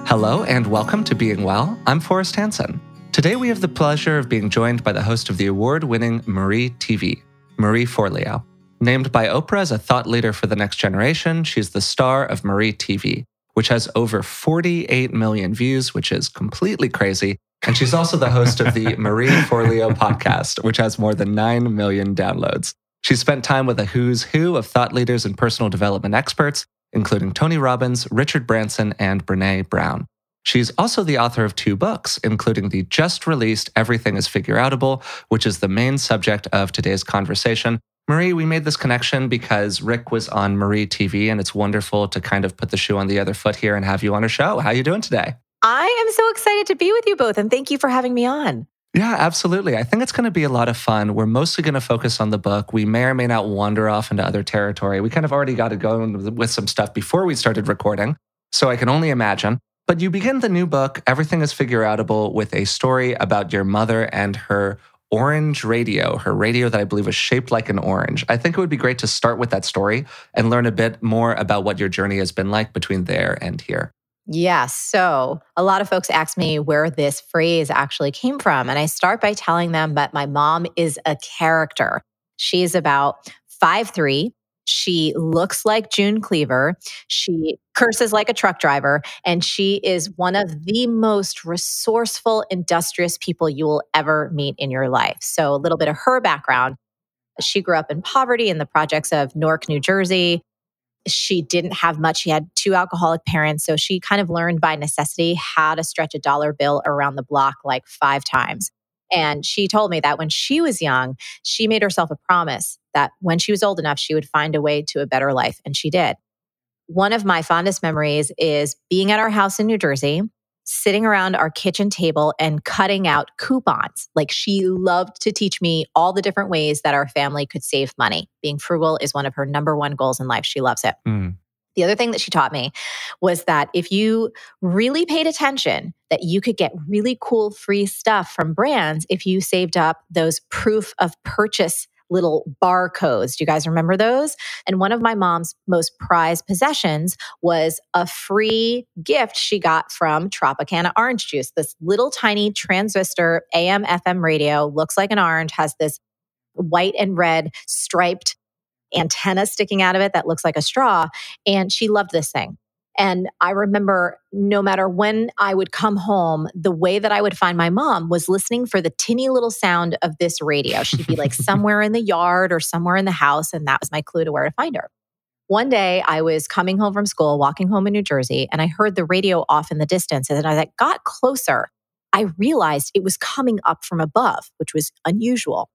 Hello and welcome to Being Well. I'm Forrest Hansen. Today we have the pleasure of being joined by the host of the award-winning Marie TV, Marie Forleo. Named by Oprah as a thought leader for the next generation, she's the star of Marie TV, which has over 48 million views, which is completely crazy. And she's also the host of the Marie Forleo podcast, which has more than 9 million downloads. She's spent time with a who's who of thought leaders and personal development experts, including Tony Robbins, Richard Branson, and Brené Brown. She's also the author of 2 books, including the just-released Everything is Figureoutable, which is the main subject of today's conversation. Marie, we made this connection because Rick was on Marie TV, and it's wonderful to kind of put the shoe on the other foot here and have you on our show. How are you doing today? I am so excited to be with you both, and thank you for having me on. Yeah, absolutely. I think it's going to be a lot of fun. We're mostly going to focus on the book. We may or may not wander off into other territory. We kind of already got to go with some stuff before we started recording, so I can only imagine. But you begin the new book, Everything is Figureoutable, with a story about your mother and her orange radio, her radio that I believe was shaped like an orange. I think it would be great to start with that story and learn a bit more about what your journey has been like between there and here. Yes. So a lot of folks ask me where this phrase actually came from. And I start by telling them that my mom is a character. She's about 5'3". She looks like June Cleaver. She curses like a truck driver. And she is one of the most resourceful, industrious people you will ever meet in your life. So a little bit of her background. She grew up in poverty in the projects of Newark, New Jersey. She didn't have much. She had 2 alcoholic parents. So she kind of learned by necessity how to stretch a dollar bill around the block like 5 times. And she told me that when she was young, she made herself a promise that when she was old enough, she would find a way to a better life. And she did. One of my fondest memories is being at our house in New Jersey, sitting around our kitchen table and cutting out coupons. Like, she loved to teach me all the different ways that our family could save money. Being frugal is one of her number 1 goals in life. She loves it. The other thing that she taught me was that if you really paid attention, that you could get really cool free stuff from brands if you saved up those proof of purchase little barcodes. Do you guys remember those? And one of my mom's most prized possessions was a free gift she got from Tropicana Orange Juice. This little tiny transistor AM FM radio, looks like an orange, has this white and red striped antenna sticking out of it that looks like a straw. And she loved this thing. And I remember no matter when I would come home, the way that I would find my mom was listening for the tinny little sound of this radio. She'd be like somewhere in the yard or somewhere in the house. And that was my clue to where to find her. One day I was coming home from school, walking home in New Jersey, and I heard the radio off in the distance. And as I got closer, I realized it was coming up from above, which was unusual.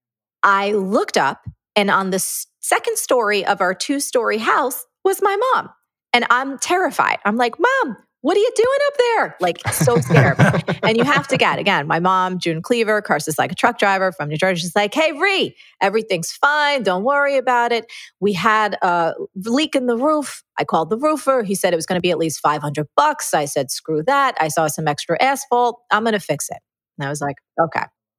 I looked up, and on the second story of our 2-story house was my mom. And I'm terrified. I'm like, Mom, what are you doing up there? Like, so scared. And you have to get, again, my mom, June Cleaver, curses like a truck driver from New Jersey. She's like, hey, Ree, everything's fine. Don't worry about it. We had a leak in the roof. I called the roofer. He said it was going to be at least $500. I said, screw that. I saw some extra asphalt. I'm going to fix it. And I was like, okay.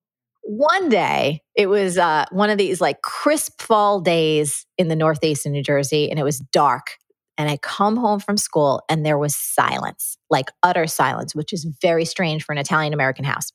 One day, it was one of these like crisp fall days in the Northeast in New Jersey, and it was dark. And I come home from school and there was silence, like utter silence, which is very strange for an Italian-American house.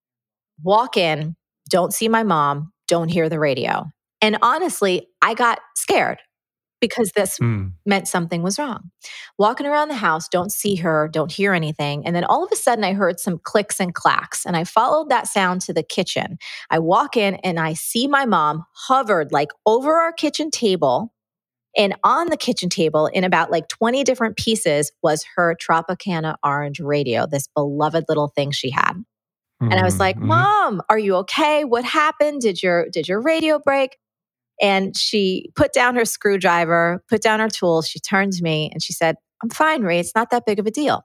Walk in, don't see my mom, don't hear the radio. And honestly, I got scared because this meant something was wrong. Walking around the house, don't see her, don't hear anything. And then all of a sudden I heard some clicks and clacks, and I followed that sound to the kitchen. I walk in and I see my mom hovered like over our kitchen table. And on the kitchen table, in about like 20 different pieces, was her Tropicana Orange radio, this beloved little thing she had. And I was like, Mom, are you okay? What happened? Did your radio break? And she put down her screwdriver, put down her tools. She turned to me and she said, I'm fine, Ray. It's not that big of a deal.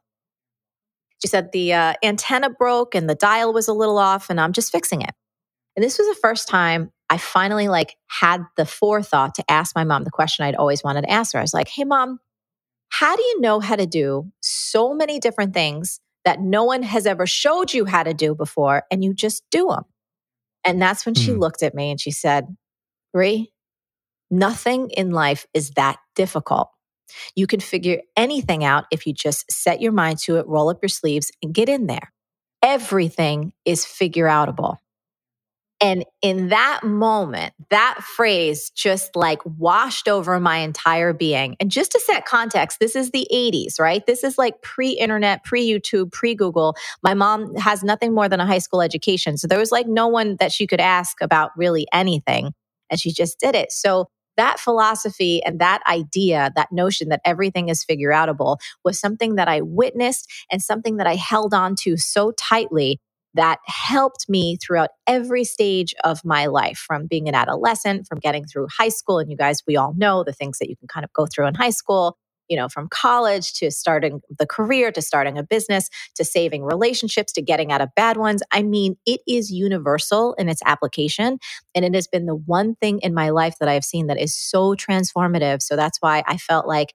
She said the antenna broke and the dial was a little off, and I'm just fixing it. And this was the first time I finally had the forethought to ask my mom the question I'd always wanted to ask her. I was like, hey, Mom, how do you know how to do so many different things that no one has ever showed you how to do before, and you just do them? And that's when she looked at me and she said, Ree, nothing in life is that difficult. You can figure anything out if you just set your mind to it, roll up your sleeves, and get in there. Everything is figure outable. And in that moment, that phrase just like washed over my entire being. And just to set context, this is the 80s, right? This is like pre-internet, pre-YouTube, pre-Google. My mom has nothing more than a high school education. So there was like no one that she could ask about really anything. And she just did it. So that philosophy and that idea, that notion that everything is figure outable was something that I witnessed and something that I held on to so tightly that helped me throughout every stage of my life, from being an adolescent, from getting through high school. And you guys, we all know the things that you can kind of go through in high school, from college to starting the career, to starting a business, to saving relationships, to getting out of bad ones. I mean, it is universal in its application. And it has been the one thing in my life that I have seen that is so transformative. So that's why I felt like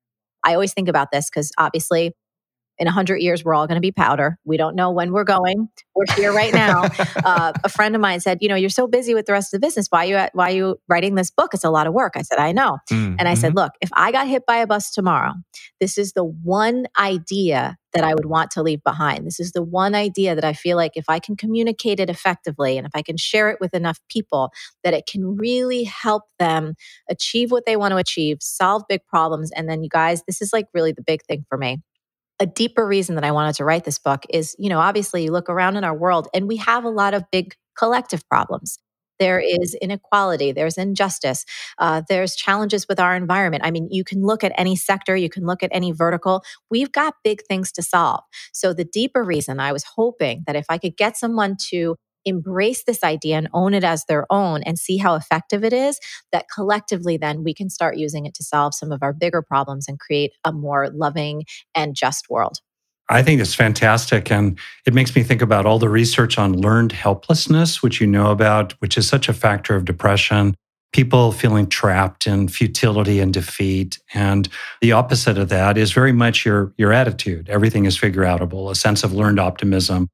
I always think about this, because obviously, in 100 years, we're all going to be powder. We don't know when we're going. We're here right now. A friend of mine said, you're so busy with the rest of the business. Why are you writing this book? It's a lot of work. I said, I know. And I said, look, if I got hit by a bus tomorrow, this is the one idea that I would want to leave behind. This is the one idea that I feel like if I can communicate it effectively and if I can share it with enough people, that it can really help them achieve what they want to achieve, solve big problems. And then you guys, this is like really the big thing for me. A deeper reason that I wanted to write this book is, obviously you look around in our world and we have a lot of big collective problems. There is inequality, there's injustice, there's challenges with our environment. I mean, you can look at any sector, you can look at any vertical. We've got big things to solve. So the deeper reason, I was hoping that if I could get someone to embrace this idea and own it as their own and see how effective it is, that collectively then we can start using it to solve some of our bigger problems and create a more loving and just world. I think it's fantastic. And it makes me think about all the research on learned helplessness, which you know about, which is such a factor of depression. People feeling trapped in futility and defeat. And the opposite of that is very much your attitude. Everything is figure outable, a sense of learned optimism,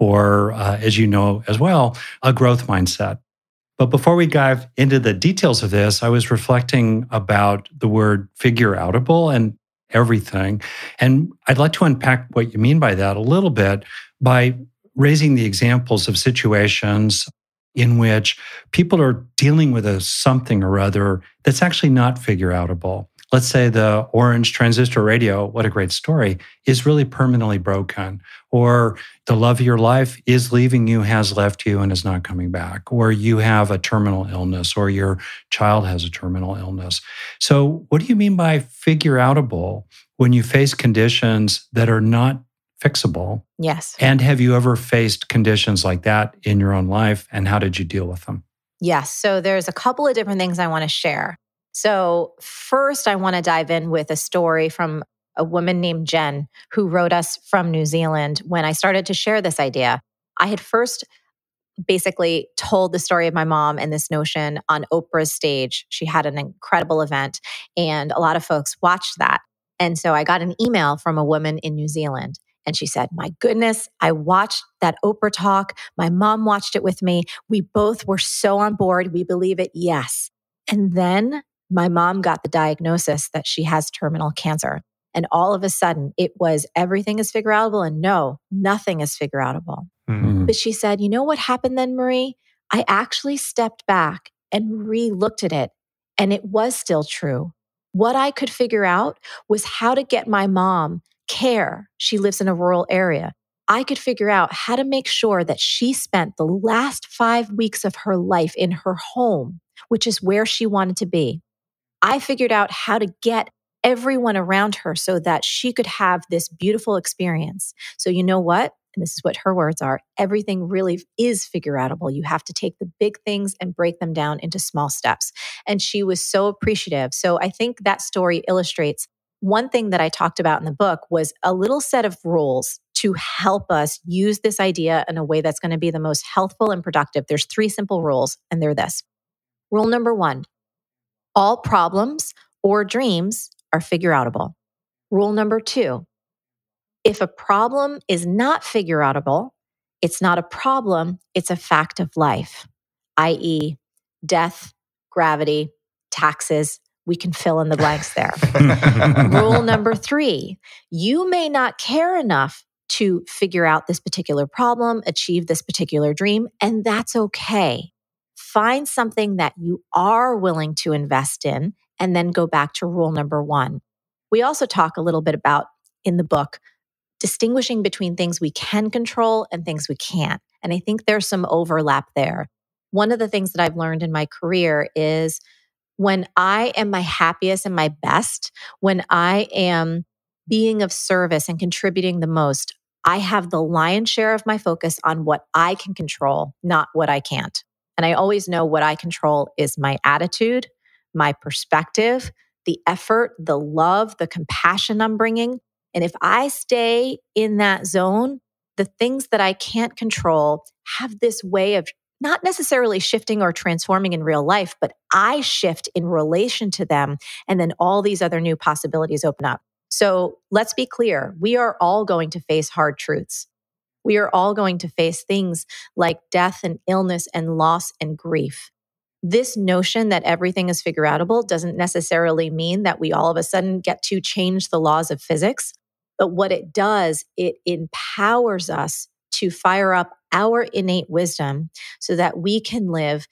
or as you know as well, a growth mindset. But before we dive into the details of this, I was reflecting about the word figure outable and everything. And I'd like to unpack what you mean by that a little bit by raising the examples of situations in which people are dealing with something or other that's actually not figure outable. Let's say the orange transistor radio, what a great story, is really permanently broken. Or the love of your life is leaving you, has left you, and is not coming back. Or you have a terminal illness, or your child has a terminal illness. So what do you mean by figure outable when you face conditions that are not fixable? Yes. And have you ever faced conditions like that in your own life, and how did you deal with them? Yes. So there's a couple of different things I want to share. So first, I want to dive in with a story from a woman named Jen, who wrote us from New Zealand. When I started to share this idea, I had first basically told the story of my mom and this notion on Oprah's stage. She had an incredible event and a lot of folks watched that. And so I got an email from a woman in New Zealand. And she said, my goodness, I watched that Oprah talk. My mom watched it with me. We both were so on board. We believe it. Yes. And then my mom got the diagnosis that she has terminal cancer. And all of a sudden, it was everything is figure outable, and no, nothing is figure outable. Mm-hmm. But she said, you know what happened then, Marie? I actually stepped back and re-looked at it, and it was still true. What I could figure out was how to get my mom care. She lives in a rural area. I could figure out how to make sure that she spent the last 5 weeks of her life in her home, which is where she wanted to be. I figured out how to get everyone around her so that she could have this beautiful experience. So you know what? And this is what her words are. Everything really is figure outable. You have to take the big things and break them down into small steps. And she was so appreciative. So I think that story illustrates one thing that I talked about in the book was a little set of rules to help us use this idea in a way that's going to be the most healthful and productive. There's 3 simple rules, and they're this. Rule number 1, all problems or dreams are figure outable. Rule number 2, if a problem is not figure outable, it's not a problem, it's a fact of life, i.e., death, gravity, taxes, We can fill in the blanks there. Rule number 3, you may not care enough to figure out this particular problem, achieve this particular dream, and that's okay. Find something that you are willing to invest in, and then go back to rule number 1. We also talk a little bit about, in the book, distinguishing between things we can control and things we can't. And I think there's some overlap there. One of the things that I've learned in my career is when I am my happiest and my best, when I am being of service and contributing the most, I have the lion's share of my focus on what I can control, not what I can't. And I always know what I control is my attitude, my perspective, the effort, the love, the compassion I'm bringing. And if I stay in that zone, the things that I can't control have this way of not necessarily shifting or transforming in real life, but I shift in relation to them. And then all these other new possibilities open up. So let's be clear. We are all going to face hard truths. We are all going to face things like death and illness and loss and grief. This notion that everything is figure outable doesn't necessarily mean that we all of a sudden get to change the laws of physics. But what it does, it empowers us to fire up our innate wisdom so that we can live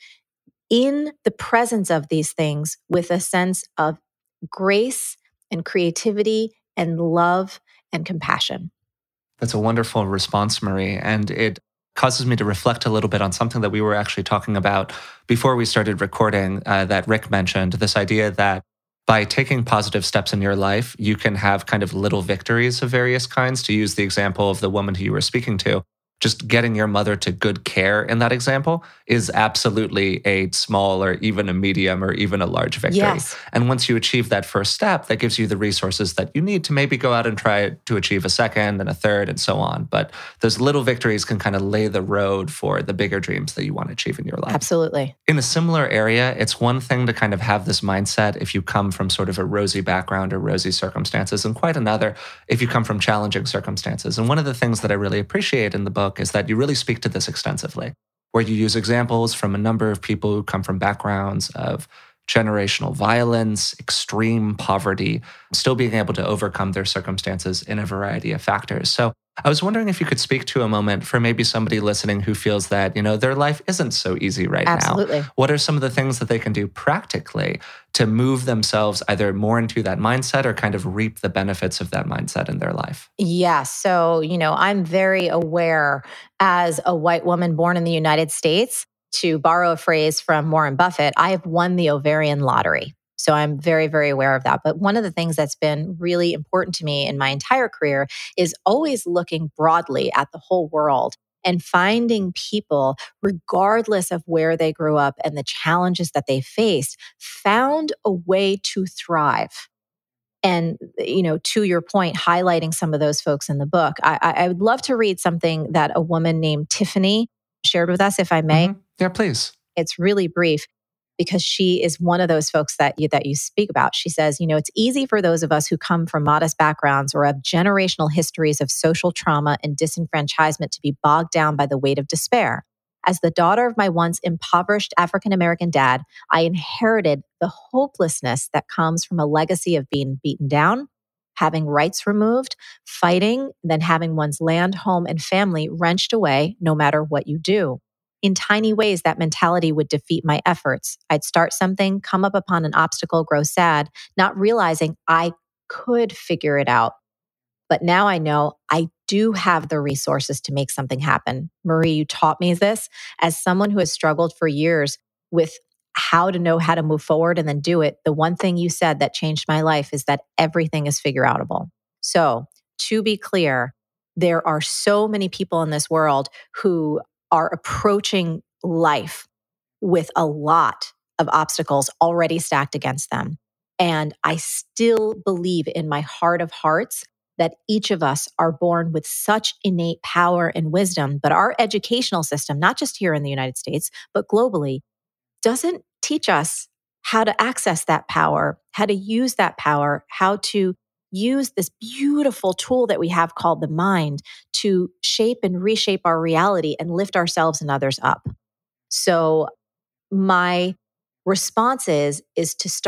in the presence of these things with a sense of grace and creativity and love and compassion. That's a wonderful response, Marie. And it causes me to reflect a little bit on something that we were actually talking about before we started recording that Rick mentioned, this idea that by taking positive steps in your life, you can have kind of little victories of various kinds. To use the example of the woman who you were speaking to, just getting your mother to good care in that example is absolutely a small or even a medium or even a large victory. Yes. And once you achieve that first step, that gives you the resources that you need to maybe go out and try to achieve a second and a third and so on. But those little victories can kind of lay the road for the bigger dreams that you want to achieve in your life. Absolutely. In a similar area, it's one thing to kind of have this mindset if you come from sort of a rosy background or rosy circumstances, and quite another if you come from challenging circumstances. And one of the things that I really appreciate in the book is that you really speak to this extensively, where you use examples from a number of people who come from backgrounds of generational violence, extreme poverty, still being able to overcome their circumstances in a variety of factors. So I was wondering if you could speak to a moment for maybe somebody listening who feels that, their life isn't so easy right Absolutely. now. What are some of the things that they can do practically to move themselves either more into that mindset or kind of reap the benefits of that mindset in their life? Yeah. So, I'm very aware as a white woman born in the United States, to borrow a phrase from Warren Buffett, I have won the ovarian lottery. So I'm very, very aware of that. But one of the things that's been really important to me in my entire career is always looking broadly at the whole world and finding people, regardless of where they grew up and the challenges that they faced, found a way to thrive. And, to your point, highlighting some of those folks in the book, I would love to read something that a woman named Tiffany shared with us, if I may. Mm-hmm. Yeah, please. It's really brief because she is one of those folks that you speak about. She says, it's easy for those of us who come from modest backgrounds or have generational histories of social trauma and disenfranchisement to be bogged down by the weight of despair. As the daughter of my once impoverished African-American dad, I inherited the hopelessness that comes from a legacy of being beaten down, having rights removed, fighting, then having one's land, home, and family wrenched away no matter what you do. In tiny ways, that mentality would defeat my efforts. I'd start something, come up upon an obstacle, grow sad, not realizing I could figure it out. But now I know I do have the resources to make something happen. Marie, you taught me this as someone who has struggled for years with how to know how to move forward and then do it. The one thing you said that changed my life is that everything is figure outable. So to be clear, there are so many people in this world who are approaching life with a lot of obstacles already stacked against them. And I still believe in my heart of hearts that each of us are born with such innate power and wisdom, but our educational system, not just here in the United States, but globally, doesn't teach us how to access that power, how to use that power, how to use this beautiful tool that we have called the mind to shape and reshape our reality and lift ourselves and others up. So my response is to start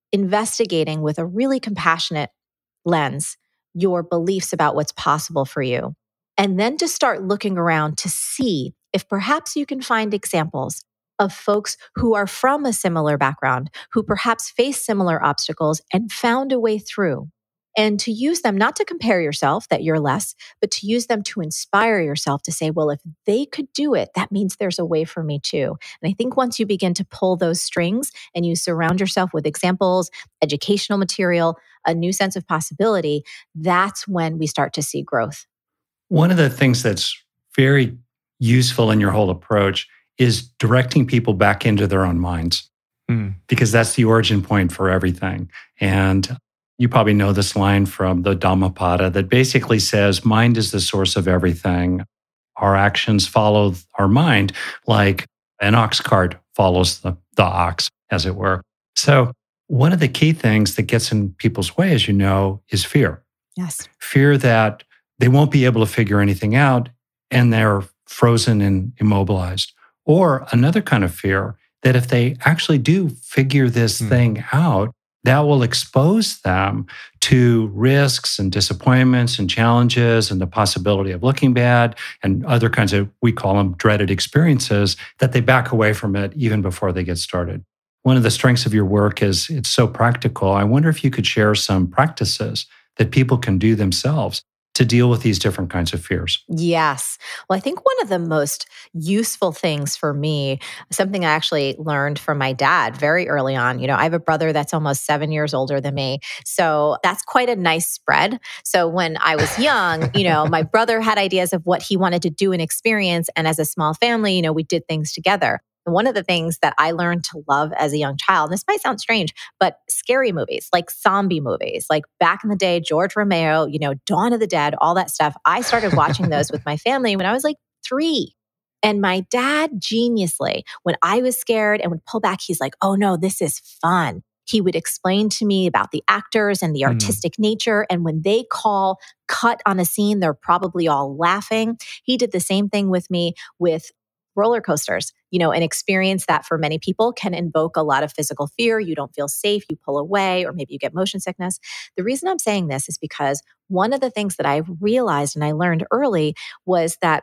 investigating with a really compassionate lens your beliefs about what's possible for you. And then to start looking around to see if perhaps you can find examples of folks who are from a similar background, who perhaps face similar obstacles and found a way through. And to use them, not to compare yourself that you're less, but to use them to inspire yourself to say, well, if they could do it, that means there's a way for me too. And I think once you begin to pull those strings and you surround yourself with examples, educational material, a new sense of possibility, that's when we start to see growth. One of the things that's very useful in your whole approach is directing people back into their own minds, because that's the origin point for everything. And you probably know this line from the Dhammapada that basically says, mind is the source of everything. Our actions follow our mind like an ox cart follows the ox, as it were. So one of the key things that gets in people's way, as you know, is fear. Yes. Fear that they won't be able to figure anything out and they're frozen and immobilized. Or another kind of fear that if they actually do figure this thing out, that will expose them to risks and disappointments and challenges and the possibility of looking bad and other kinds of, we call them dreaded experiences, that they back away from it even before they get started. One of the strengths of your work is it's so practical. I wonder if you could share some practices that people can do themselves to deal with these different kinds of fears. Yes. Well, I think one of the most useful things for me, something I actually learned from my dad very early on, I have a brother that's almost 7 years older than me. So that's quite a nice spread. So when I was young, my brother had ideas of what he wanted to do and experience. And as a small family, we did things together. And one of the things that I learned to love as a young child, and this might sound strange, but scary movies, like zombie movies, like back in the day, George Romero, Dawn of the Dead, all that stuff. I started watching those with my family when I was like 3. And my dad, geniusly, when I was scared and would pull back, he's like, oh no, this is fun. He would explain to me about the actors and the artistic nature. And when they call cut on a scene, they're probably all laughing. He did the same thing with me with roller coasters, an experience that for many people can invoke a lot of physical fear. You don't feel safe, you pull away, or maybe you get motion sickness. The reason I'm saying this is because one of the things that I realized and I learned early was that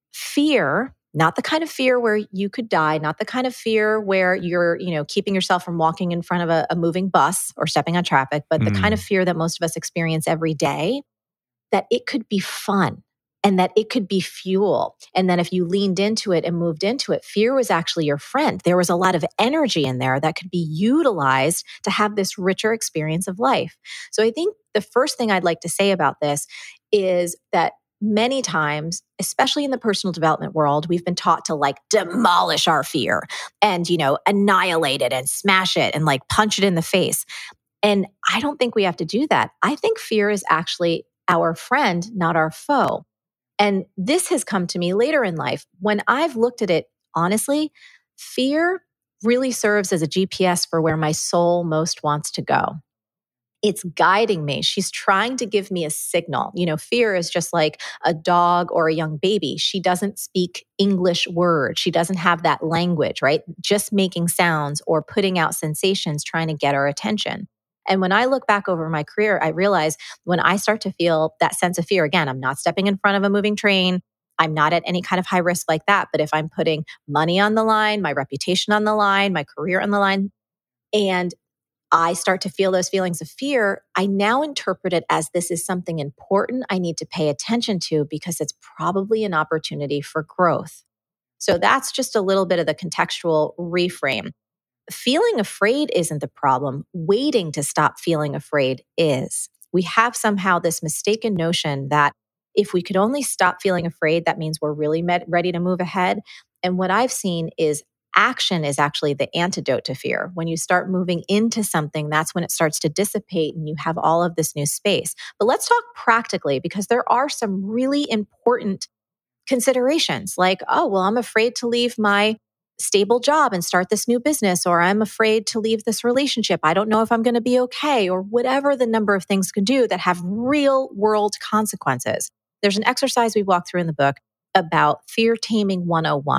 fear, not the kind of fear where you could die, not the kind of fear where you're, keeping yourself from walking in front of a moving bus or stepping on traffic, but the kind of fear that most of us experience every day, that it could be fun. And that it could be fuel. And then if you leaned into it and moved into it, fear was actually your friend. There was a lot of energy in there that could be utilized to have this richer experience of life. So I think the first thing I'd like to say about this is that many times, especially in the personal development world, we've been taught to demolish our fear and, annihilate it and smash it and punch it in the face. And I don't think we have to do that. I think fear is actually our friend, not our foe. And this has come to me later in life. When I've looked at it, honestly, fear really serves as a GPS for where my soul most wants to go. It's guiding me. She's trying to give me a signal. Fear is just like a dog or a young baby. She doesn't speak English words. She doesn't have that language, right? Just making sounds or putting out sensations, trying to get our attention. And when I look back over my career, I realize when I start to feel that sense of fear, again, I'm not stepping in front of a moving train. I'm not at any kind of high risk like that. But if I'm putting money on the line, my reputation on the line, my career on the line, and I start to feel those feelings of fear, I now interpret it as this is something important I need to pay attention to because it's probably an opportunity for growth. So that's just a little bit of the contextual reframe. Feeling afraid isn't the problem. Waiting to stop feeling afraid is. We have somehow this mistaken notion that if we could only stop feeling afraid, that means we're really ready to move ahead. And what I've seen is action is actually the antidote to fear. When you start moving into something, that's when it starts to dissipate and you have all of this new space. But let's talk practically because there are some really important considerations like, oh, well, I'm afraid to leave my stable job and start this new business, or I'm afraid to leave this relationship. I don't know if I'm going to be okay, or whatever the number of things can do that have real world consequences. There's an exercise we walk through in the book about fear taming 101.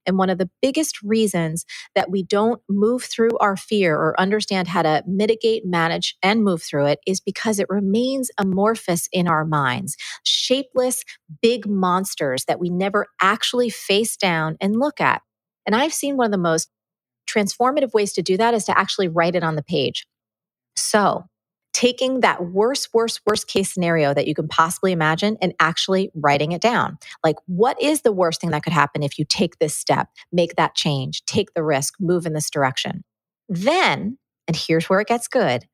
And one of the biggest reasons that we don't move through our fear or understand how to mitigate, manage, and move through it is because it remains amorphous in our minds, shapeless, big monsters that we never actually face down and look at. And I've seen one of the most transformative ways to do that is to actually write it on the page. So, taking that worst case scenario that you can possibly imagine and actually writing it down. Like, what is the worst thing that could happen if you take this step, make that change, take the risk, move in this direction? Then, and here's where it gets good,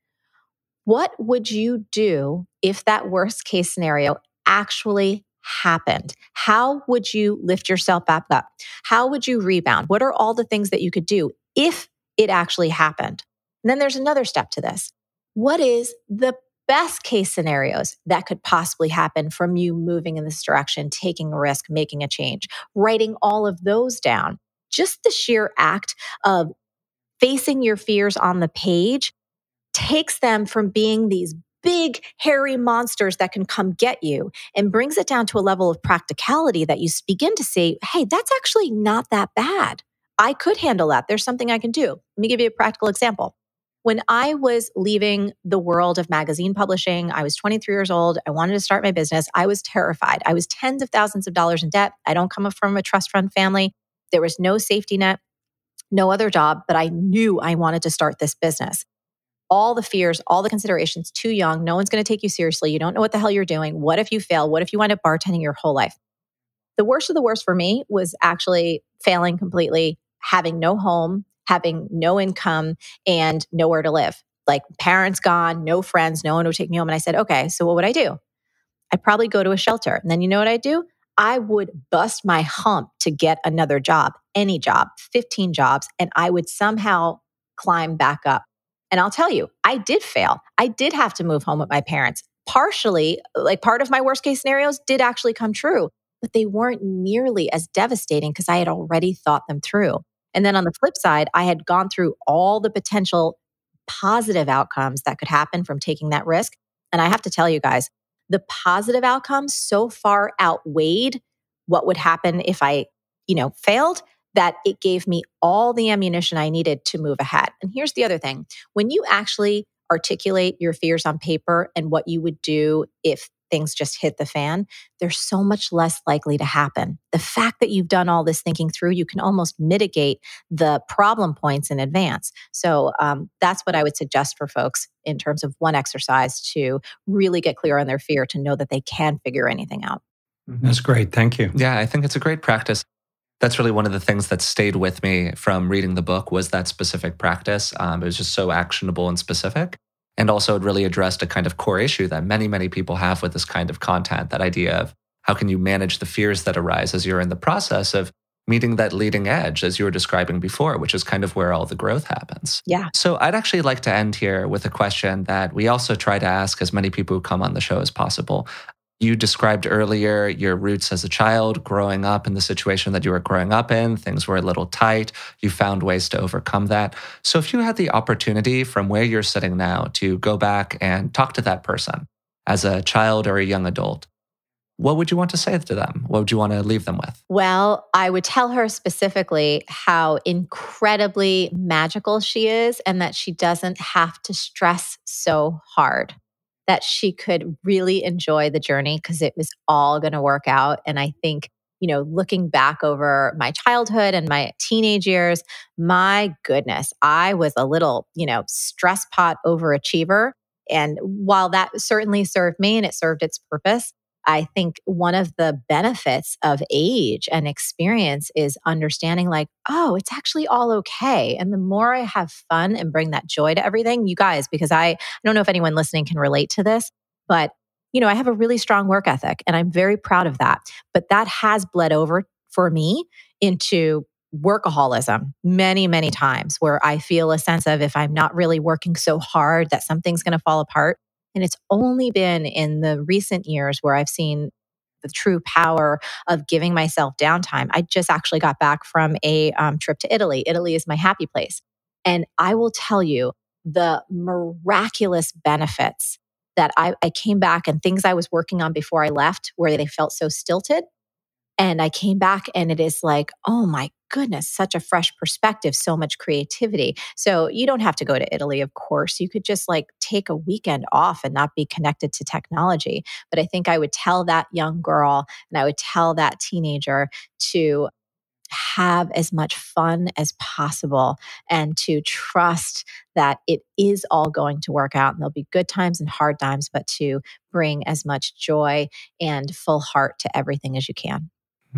what would you do if that worst case scenario actually happened? How would you lift yourself back up? How would you rebound? What are all the things that you could do if it actually happened? And then there's another step to this. What is the best case scenarios that could possibly happen from you moving in this direction, taking a risk, making a change, writing all of those down? Just the sheer act of facing your fears on the page takes them from being these big, hairy monsters that can come get you and brings it down to a level of practicality that you begin to say, hey, that's actually not that bad. I could handle that. There's something I can do. Let me give you a practical example. When I was leaving the world of magazine publishing, I was 23 years old. I wanted to start my business. I was terrified. I was tens of thousands of dollars in debt. I don't come from a trust fund family. There was no safety net, no other job, but I knew I wanted to start this business. All the fears, all the considerations, too young. No one's going to take you seriously. You don't know what the hell you're doing. What if you fail? What if you wind up bartending your whole life? The worst of the worst for me was actually failing completely, having no home, having no income, and nowhere to live. Like, parents gone, no friends, no one would take me home. And I said, okay, so what would I do? I'd probably go to a shelter. And then you know what I'd do? I would bust my hump to get another job, any job, 15 jobs, and I would somehow climb back up. And I'll tell you, I did fail. I did have to move home with my parents. Partially, like, part of my worst case scenarios did actually come true, but they weren't nearly as devastating because I had already thought them through. And then on the flip side, I had gone through all the potential positive outcomes that could happen from taking that risk. And I have to tell you guys, the positive outcomes so far outweighed what would happen if I, failed, that it gave me all the ammunition I needed to move ahead. And here's the other thing. When you actually articulate your fears on paper and what you would do if things just hit the fan, they're so much less likely to happen. The fact that you've done all this thinking through, you can almost mitigate the problem points in advance. So that's what I would suggest for folks in terms of one exercise to really get clear on their fear, to know that they can figure anything out. That's great. Thank you. Yeah, I think it's a great practice. That's really one of the things that stayed with me from reading the book, was that specific practice. It was just so actionable and specific. And also it really addressed a kind of core issue that many, many people have with this kind of content, that idea of how can you manage the fears that arise as you're in the process of meeting that leading edge, as you were describing before, which is kind of where all the growth happens. Yeah. So I'd actually like to end here with a question that we also try to ask as many people who come on the show as possible. You described earlier your roots as a child, growing up in the situation that you were growing up in. Things were a little tight. You found ways to overcome that. So if you had the opportunity from where you're sitting now to go back and talk to that person as a child or a young adult, what would you want to say to them? What would you want to leave them with? Well, I would tell her specifically how incredibly magical she is and that she doesn't have to stress so hard, that she could really enjoy the journey because it was all going to work out. And I think, looking back over my childhood and my teenage years, my goodness, I was a little, stress pot overachiever. And while that certainly served me and it served its purpose, I think one of the benefits of age and experience is understanding like, oh, it's actually all okay. And the more I have fun and bring that joy to everything, you guys, because I don't know if anyone listening can relate to this, but I have a really strong work ethic and I'm very proud of that. But that has bled over for me into workaholism many, many times, where I feel a sense of, if I'm not really working so hard, that something's going to fall apart. And it's only been in the recent years where I've seen the true power of giving myself downtime. I just actually got back from a trip to Italy. Italy is my happy place. And I will tell you the miraculous benefits that I came back, and things I was working on before I left where they felt so stilted. And I came back and it is like, oh my goodness, such a fresh perspective, so much creativity. So you don't have to go to Italy, of course. You could just like take a weekend off and not be connected to technology. But I think I would tell that young girl and I would tell that teenager to have as much fun as possible and to trust that it is all going to work out and there'll be good times and hard times, but to bring as much joy and full heart to everything as you can.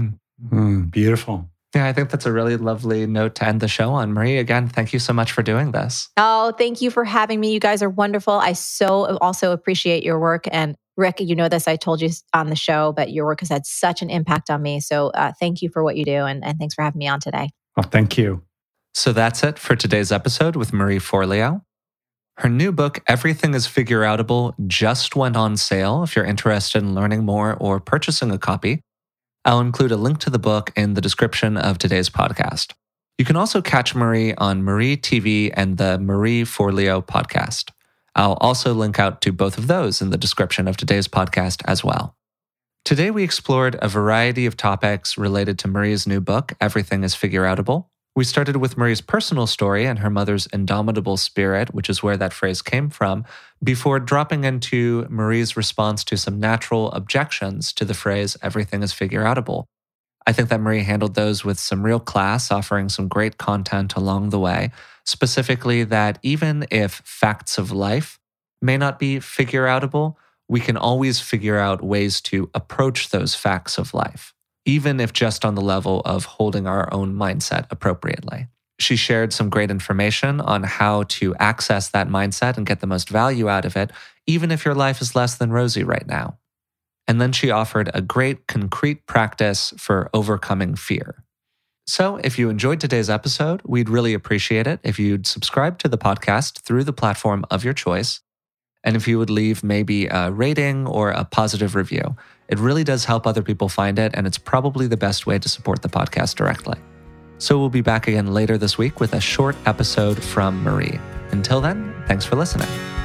Beautiful. Yeah, I think that's a really lovely note to end the show on. Marie, again, thank you so much for doing this. Oh, thank you for having me. You guys are wonderful. I so also appreciate your work. And Rick, you know this, I told you on the show, but your work has had such an impact on me. So thank you for what you do. And thanks for having me on today. Well, thank you. So that's it for today's episode with Marie Forleo. Her new book, Everything is Figureoutable, just went on sale if you're interested in learning more or purchasing a copy. I'll include a link to the book in the description of today's podcast. You can also catch Marie on Marie TV and the Marie Forleo podcast. I'll also link out to both of those in the description of today's podcast as well. Today, we explored a variety of topics related to Marie's new book, Everything is Figureoutable. We started with Marie's personal story and her mother's indomitable spirit, which is where that phrase came from, before dropping into Marie's response to some natural objections to the phrase, everything is figureoutable. I think that Marie handled those with some real class, offering some great content along the way, specifically that even if facts of life may not be figureoutable, we can always figure out ways to approach those facts of life, even if just on the level of holding our own mindset appropriately. She shared some great information on how to access that mindset and get the most value out of it, even if your life is less than rosy right now. And then she offered a great concrete practice for overcoming fear. So if you enjoyed today's episode, we'd really appreciate it if you'd subscribe to the podcast through the platform of your choice. And if you would leave maybe a rating or a positive review. It really does help other people find it, and it's probably the best way to support the podcast directly. So we'll be back again later this week with a short episode from Marie. Until then, thanks for listening.